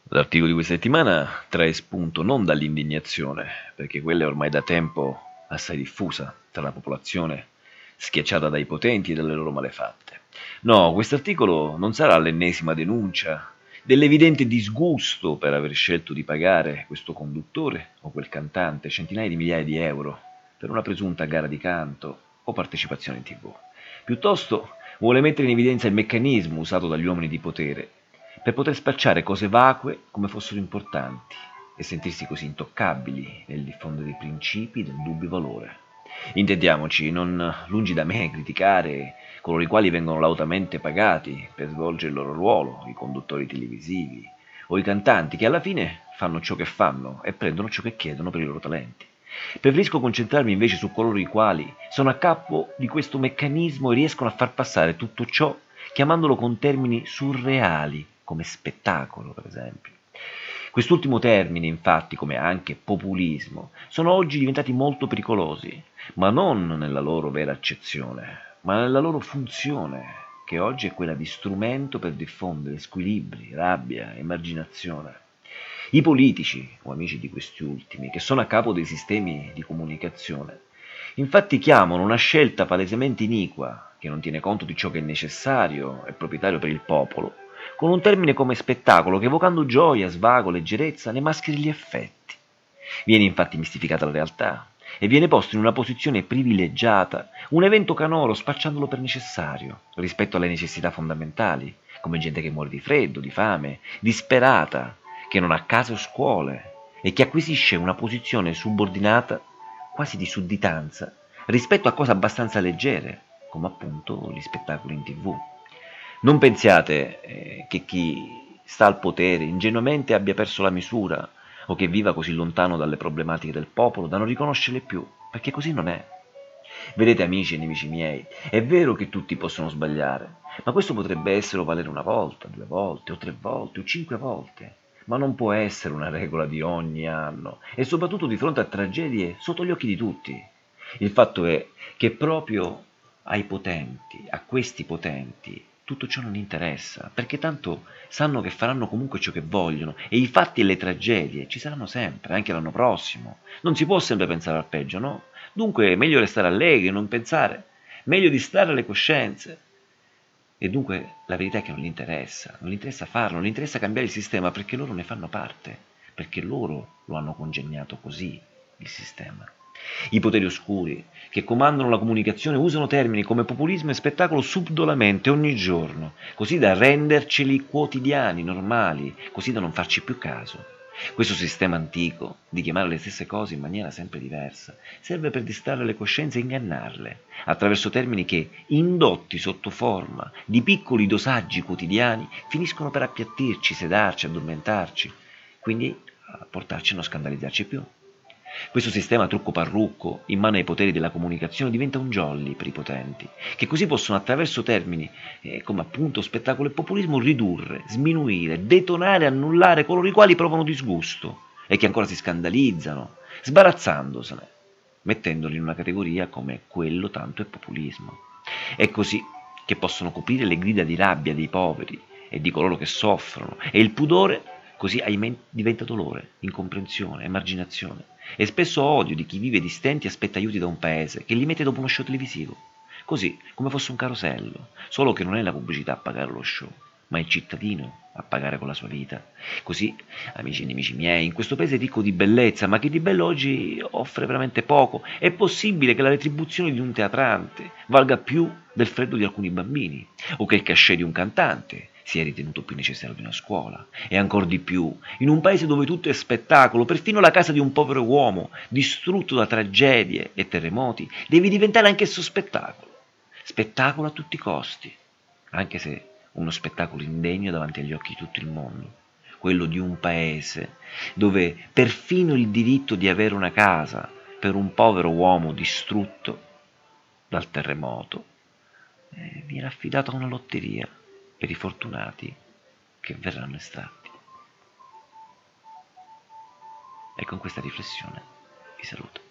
L'articolo di questa settimana trae spunto non dall'indignazione, perché quella è ormai da tempo assai diffusa tra la popolazione, schiacciata dai potenti e dalle loro malefatte. No, quest'articolo non sarà l'ennesima denuncia dell'evidente disgusto per aver scelto di pagare questo conduttore o quel cantante centinaia di migliaia di euro per una presunta gara di canto o partecipazione in TV. Piuttosto vuole mettere in evidenza il meccanismo usato dagli uomini di potere per poter spacciare cose vacue come fossero importanti e sentirsi così intoccabili nel diffondere i principi del dubbio valore. Intendiamoci, non lungi da me criticare coloro i quali vengono lautamente pagati per svolgere il loro ruolo, i conduttori televisivi o i cantanti che alla fine fanno ciò che fanno e prendono ciò che chiedono per i loro talenti. Preferisco concentrarmi invece su coloro i quali sono a capo di questo meccanismo e riescono a far passare tutto ciò chiamandolo con termini surreali, come spettacolo, per esempio. Quest'ultimo termine, infatti, come anche populismo, sono oggi diventati molto pericolosi, ma non nella loro vera accezione, ma nella loro funzione, che oggi è quella di strumento per diffondere squilibri, rabbia, emarginazione. I politici, o amici di questi ultimi, che sono a capo dei sistemi di comunicazione, infatti chiamano una scelta palesemente iniqua, che non tiene conto di ciò che è necessario e proprietario per il popolo, con un termine come spettacolo che evocando gioia, svago, leggerezza ne mascheri gli effetti. Viene infatti mistificata la realtà e viene posto in una posizione privilegiata un evento canoro spacciandolo per necessario rispetto alle necessità fondamentali, come gente che muore di freddo, di fame, disperata, che non ha casa o scuole e che acquisisce una posizione subordinata, quasi di sudditanza, rispetto a cose abbastanza leggere, come appunto gli spettacoli in TV. Non pensiate che chi sta al potere ingenuamente abbia perso la misura o che viva così lontano dalle problematiche del popolo da non riconoscerle più, perché così non è. Vedete amici e nemici miei, è vero che tutti possono sbagliare, ma questo potrebbe essere valere una volta, due volte, o tre volte, o cinque volte, ma non può essere una regola di ogni anno, e soprattutto di fronte a tragedie sotto gli occhi di tutti. Il fatto è che proprio ai potenti, a questi potenti, tutto ciò non interessa, perché tanto sanno che faranno comunque ciò che vogliono e i fatti e le tragedie ci saranno sempre, anche l'anno prossimo. Non si può sempre pensare al peggio, no? Dunque è meglio restare allegri, non pensare, meglio distrarre le coscienze. E dunque la verità è che non gli interessa farlo, non gli interessa cambiare il sistema perché loro ne fanno parte, perché loro lo hanno congegnato così, il sistema. I poteri oscuri che comandano la comunicazione usano termini come populismo e spettacolo subdolamente ogni giorno, così da renderceli quotidiani, normali, così da non farci più caso. Questo sistema antico di chiamare le stesse cose in maniera sempre diversa serve per distrarre le coscienze e ingannarle, attraverso termini che, indotti sotto forma di piccoli dosaggi quotidiani, finiscono per appiattirci, sedarci, addormentarci, quindi a portarci a non scandalizzarci più. Questo sistema trucco parrucco, in mano ai poteri della comunicazione, diventa un jolly per i potenti, che così possono attraverso termini come appunto spettacolo e populismo ridurre, sminuire, detonare, annullare coloro i quali provano disgusto e che ancora si scandalizzano, sbarazzandosene, mettendoli in una categoria come quello tanto è populismo. È così che possono coprire le grida di rabbia dei poveri e di coloro che soffrono, e il pudore così ahimè diventa dolore, incomprensione, emarginazione, e spesso odio di chi vive di stenti e aspetta aiuti da un paese che li mette dopo uno show televisivo, così come fosse un carosello, solo che non è la pubblicità a pagare lo show, ma il cittadino a pagare con la sua vita. Così, amici e nemici miei, in questo paese ricco di bellezza, ma che di bello oggi offre veramente poco, è possibile che la retribuzione di un teatrante valga più del freddo di alcuni bambini, o che il cachet di un cantante sia ritenuto più necessario di una scuola, e ancor di più, in un paese dove tutto è spettacolo, perfino la casa di un povero uomo, distrutto da tragedie e terremoti, deve diventare anch'esso spettacolo. Spettacolo a tutti i costi, anche se uno spettacolo indegno davanti agli occhi di tutto il mondo, quello di un paese dove perfino il diritto di avere una casa per un povero uomo distrutto dal terremoto viene affidato a una lotteria per i fortunati che verranno estratti. E con questa riflessione vi saluto.